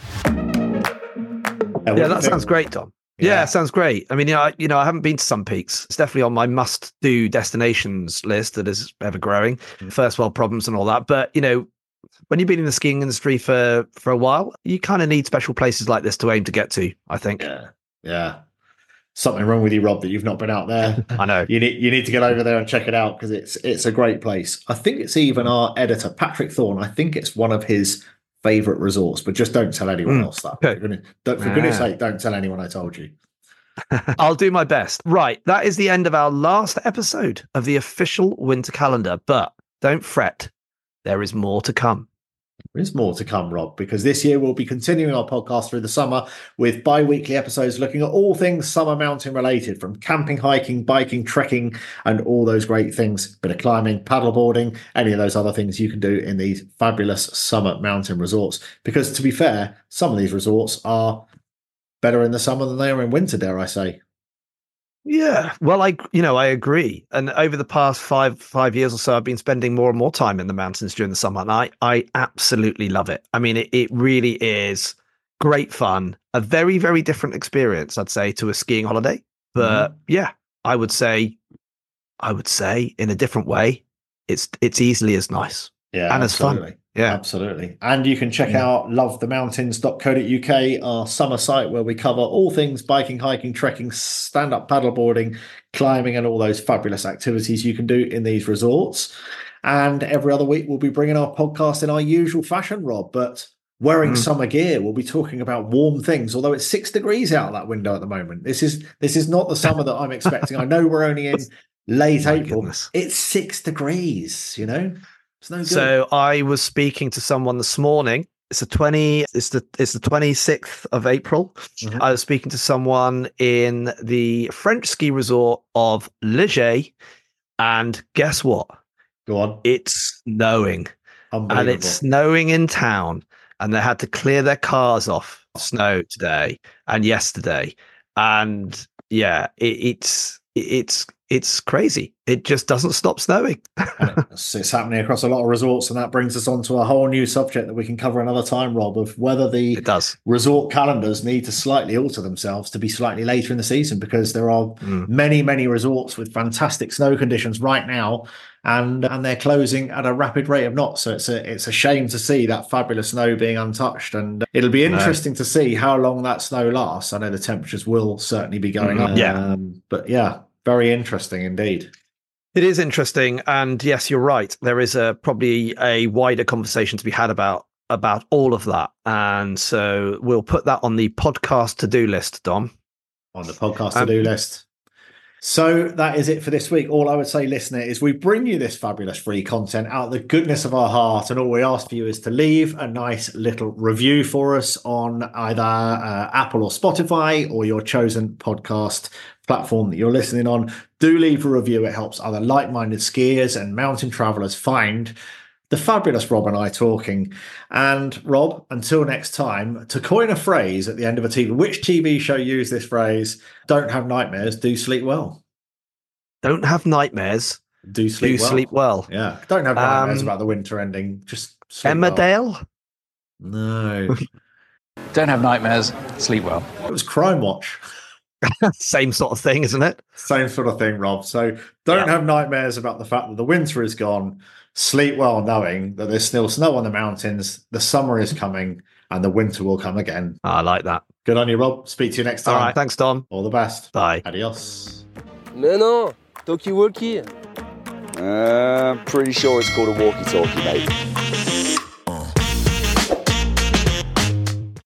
[SPEAKER 3] Yeah, yeah that sounds great, Tom. Yeah, yeah, sounds great. I mean, you know, I, you know, I haven't been to some peaks. It's definitely on my must-do destinations list that is ever growing. First world problems and all that. But, you know, when you've been in the skiing industry for, for a while, you kind of need special places like this to aim to get to, I think.
[SPEAKER 2] Yeah, yeah. Something wrong with you, Rob, that you've not been out there.
[SPEAKER 3] I know.
[SPEAKER 2] You need you need to get over there and check it out because it's it's a great place. I think it's even our editor, Patrick Thorne. I think it's one of his favourite resorts, but just don't tell anyone mm. else that. Okay. For goodness, don't, for ah. goodness sake, don't tell anyone I told you.
[SPEAKER 3] I'll do my best. Right, that is the end of our last episode of the official winter calendar, but don't fret. There is more to come.
[SPEAKER 2] There is more to come, Rob, because this year we'll be continuing our podcast through the summer with bi-weekly episodes looking at all things summer mountain related, from camping, hiking, biking, trekking, and all those great things. Bit of climbing, paddleboarding, any of those other things you can do in these fabulous summer mountain resorts. Because to be fair, some of these resorts are better in the summer than they are in winter, dare I say.
[SPEAKER 3] Yeah, well, I you know I agree. And over the past five five years or so, I've been spending more and more time in the mountains during the summer, and I I absolutely love it. I mean, it it really is great fun, a very very different experience, I'd say, to a skiing holiday. But mm-hmm. yeah, I would say, I would say in a different way, it's it's easily as nice
[SPEAKER 2] yeah,
[SPEAKER 3] and
[SPEAKER 2] absolutely.
[SPEAKER 3] as fun. Yeah,
[SPEAKER 2] absolutely. And you can check
[SPEAKER 3] yeah.
[SPEAKER 2] out love the mountains dot co dot U K, our summer site where we cover all things biking, hiking, trekking, stand-up paddleboarding, climbing, and all those fabulous activities you can do in these resorts. And every other week, we'll be bringing our podcast in our usual fashion, Rob, but wearing mm. summer gear. We'll be talking about warm things, although it's six degrees out that window at the moment. This is this is not the summer that I'm expecting. I know we're only in late My April. Goodness. It's six degrees, you know? It's no good.
[SPEAKER 3] So I was speaking to someone this morning. It's the twenty. It's the it's the twenty-sixth of April. Mm-hmm. I was speaking to someone in the French ski resort of Léger, and guess what?
[SPEAKER 2] Go on.
[SPEAKER 3] It's snowing, and it's snowing in town, and they had to clear their cars off snow today and yesterday, and yeah, it, it's it's. It's crazy. It just doesn't stop snowing.
[SPEAKER 2] it's, it's happening across a lot of resorts, and that brings us on to a whole new subject that we can cover another time, Rob, of whether the
[SPEAKER 3] it does.
[SPEAKER 2] resort calendars need to slightly alter themselves to be slightly later in the season, because there are mm. many, many resorts with fantastic snow conditions right now, and and they're closing at a rapid rate of knots. So it's a it's a shame to see that fabulous snow being untouched, and it'll be interesting no. to see how long that snow lasts. I know the temperatures will certainly be going mm-hmm. up.
[SPEAKER 3] Yeah,
[SPEAKER 2] um, but yeah. Very interesting indeed.
[SPEAKER 3] It is interesting, and yes, you're right. There is a probably a wider conversation to be had about about all of that, and so we'll put that on the podcast to-do list, Dom.
[SPEAKER 2] On the podcast to-do um, list. So that is it for this week. All I would say, listener, is we bring you this fabulous free content out of the goodness of our heart, and all we ask for you is to leave a nice little review for us on either uh, Apple or Spotify or your chosen podcast platform that you're listening on. Do leave a review. It helps other like-minded skiers and mountain travelers find the fabulous Rob and I talking. And Rob, until next time, to coin a phrase at the end of a T V, which T V show used this phrase? Don't have nightmares, do sleep well.
[SPEAKER 3] Don't have nightmares,
[SPEAKER 2] do sleep
[SPEAKER 3] do
[SPEAKER 2] well.
[SPEAKER 3] sleep well.
[SPEAKER 2] Yeah, don't have nightmares um, about the winter ending. Just sleep
[SPEAKER 3] Emmerdale?
[SPEAKER 2] Well. No.
[SPEAKER 6] Don't have nightmares, sleep well.
[SPEAKER 2] It was Crime Watch.
[SPEAKER 3] Same sort of thing, isn't it?
[SPEAKER 2] Same sort of thing, Rob. So don't yeah. have nightmares about the fact that the winter is gone. Sleep well knowing that there's still snow on the mountains, the summer is coming, and the winter will come again.
[SPEAKER 3] I like that.
[SPEAKER 2] Good on you, Rob. Speak to you next time.
[SPEAKER 3] All right, thanks, Dom.
[SPEAKER 2] All the best.
[SPEAKER 3] Bye.
[SPEAKER 2] Adios.
[SPEAKER 7] Mais non, talkie-walkie.
[SPEAKER 8] Uh, pretty sure it's called a walkie-talkie, mate.